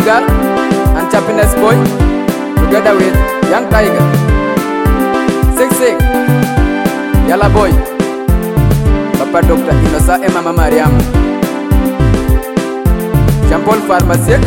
Girl and Chappiness Boy, together with Young Tiger, Sick Sick, Yala Boy, Papa Dr. Inosa e Mama Mariam, Jean-Paul Pharmacie.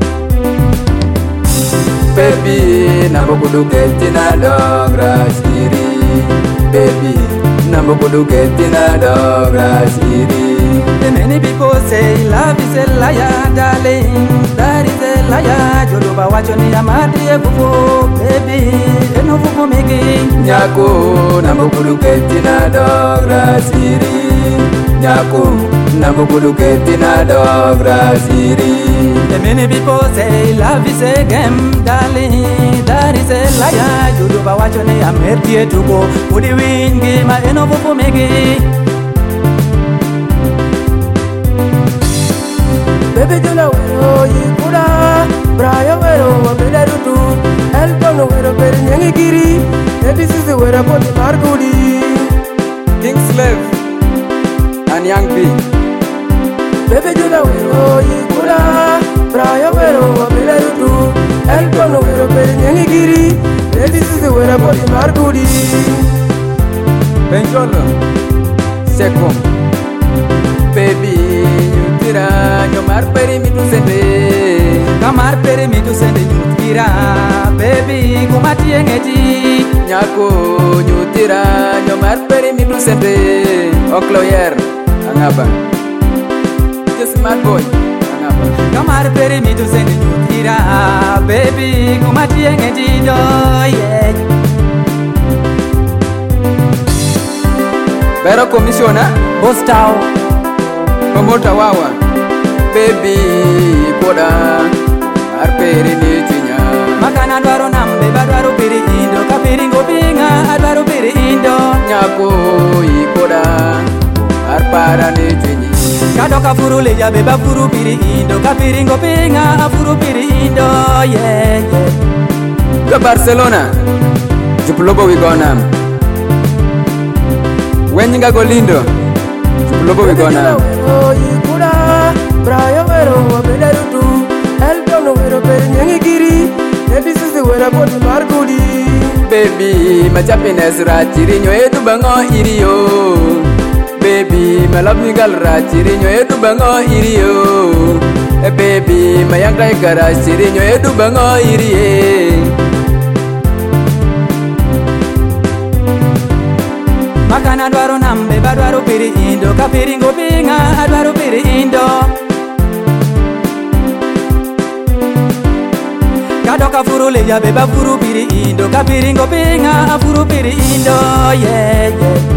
Baby, nambo kuduketi na dogra shiri. Baby, nambo kuduketi na dogra shiri. Many people say love is a liar, darling. That is a liar. Joloba wachoni amadi efufu. Baby, eno fufu migi. Nyako, nambo kuduketi na dogra shiri. Nyako, nambo kuduketi na dogra shiri. Many people say love is a game, darling. That is a liar. Joloba wachoni amadi etuko. Udi wingi ma eno fufu migi. Baby jula wero yikura, Brian wero wabela rutu, Elton wero peri nyangi giri, Eddie Sisi wero poti margudi. King Slave and Young B. Baby jula wero yikura, Brian wero wabela rutu, Elton wero peri nyangi giri, Eddie Sisi wero poti margudi. Benjolo, Seko, Baby, you tira, Nyomar peri mi tu sende. Kamar peri mi tu sende nyutira. Baby, kumati engeti. Nyako, you tira, Nyomar peri mi tu sende. Okloyer, Angaba. Just smart boy, Angaba. Kamar peri mi tu sende nyutira. Baby, kumati engeti do, yeah. Bero Commissioner, Bostao. Promota wawa, baby koda arperi ni chinya. Makana dwaro nambe badwaro piri indo, kapiri ngopinga adwaro piri indo. Nyako ikoda arpara ni chinyi. Kadoka furu leja beba furu piri indo, kapiri ngopinga furu piri indo, yeah yeah. Go Barcelona, Chupulobo we gonna. Wenyinga Golindo, Chupulobo we gonna. Yikura, Brian wero wabela rutu, Elton wero peri nyangi giri, Eddie Sisi wero poti margudi. Baby, my happiness rachiri nyo edu bango iriyo. Baby, my love me girl rachiri nyo edu bango iriyo. Baby, my young tiger rachiri nyo edu bango iriye. Makana dwaro nambe badwaro piri indo, kapiri ngopinga adwaro piri indo. Kadoka furu leja beba furu piri indo, kapiri ngopinga furu piri indo, yeah yeah.